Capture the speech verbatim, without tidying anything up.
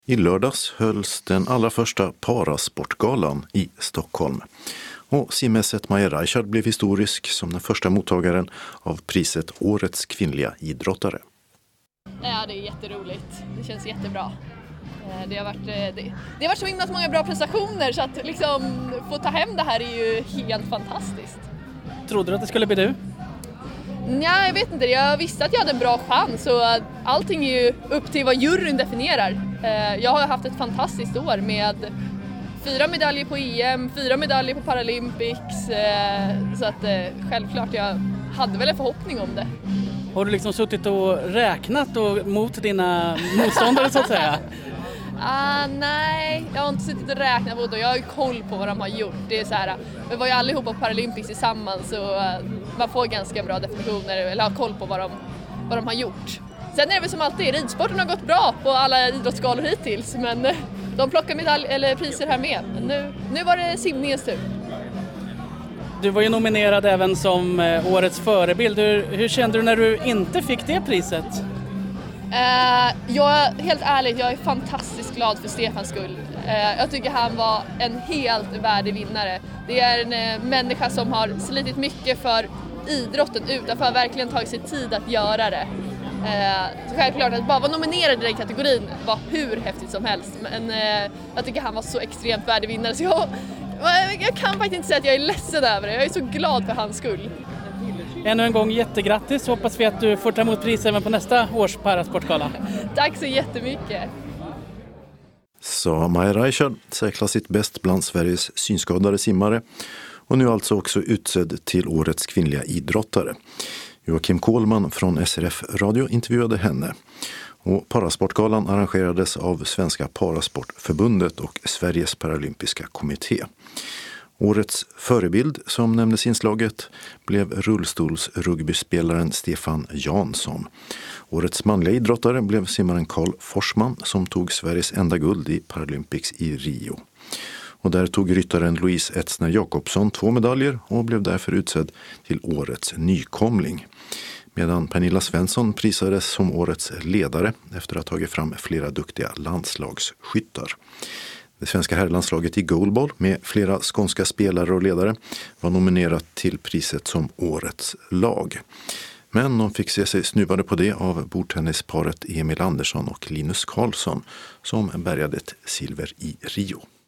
I lördags hölls den allra första parasportgalan i Stockholm. Och simmässet Maja Reichard blev historisk som den första mottagaren av priset Årets kvinnliga idrottare. Ja, det är jätteroligt. Det känns jättebra. Det har varit, det, det har varit så himla många bra prestationer så att liksom få ta hem det här är ju helt fantastiskt. Trodde du att det skulle bli du? Nej, jag vet inte. Jag visste att jag hade en bra chans och allting är ju upp till vad juryn definierar. Jag har haft ett fantastiskt år med fyra medaljer på E M, fyra medaljer på Paralympics, så att självklart jag hade väl en förhoppning om det. Har du liksom suttit och räknat och mot dina motståndare så att säga? Ah, nej, jag har inte suttit och räknat på det. Jag har ju koll på vad de har gjort. Det är så här, vi var ju allihopa på Paralympics tillsammans så man får ganska bra definitioner eller har koll på vad de, vad de har gjort. Sen är det väl som alltid, ridsporten har gått bra på alla idrottsgalor hittills men de plockar medalj eller priser här med. Men nu, nu var det simningens tur. Du var ju nominerad även som årets förebild. Hur, hur kände du när du inte fick det priset? Uh, jag är helt ärligt, jag är fantastiskt glad för Stefans skull. Uh, jag tycker han var en helt värdig vinnare. Det är en uh, människa som har slitit mycket för idrotten utanför, verkligen tagit sig tid att göra det. Uh, så självklart att bara vara nominerad i den kategorin var hur häftigt som helst. Men uh, jag tycker han var så extremt värdig vinnare så jag, jag kan faktiskt inte säga att jag är ledsen över det. Jag är så glad för hans skull. Ännu en gång jättegrattis, hoppas vi att du får ta emot pris även på nästa års parasportgala. Tack så jättemycket. Så Maja Reichard säklar sitt bäst bland Sveriges synskadade simmare och nu alltså också utsedd till årets kvinnliga idrottare. Joakim Kohlman från S R F Radio intervjuade henne. Och parasportgalan arrangerades av Svenska Parasportförbundet och Sveriges Paralympiska kommitté. Årets förebild som nämndes inslaget blev rullstolsrugbyspelaren Stefan Jansson. Årets manliga idrottare blev simmaren Karl Forsman som tog Sveriges enda guld i Paralympics i Rio. Och där tog ryttaren Louise Etzner Jakobsson två medaljer och blev därför utsedd till årets nykomling. Medan Pernilla Svensson prisades som årets ledare efter att ha tagit fram flera duktiga landslagsskyttar. Det svenska herrlandslaget i goalball med flera skånska spelare och ledare var nominerat till priset som årets lag. Men de fick se sig snuvade på det av bordtennisparet Emil Andersson och Linus Karlsson som bärgade ett silver i Rio.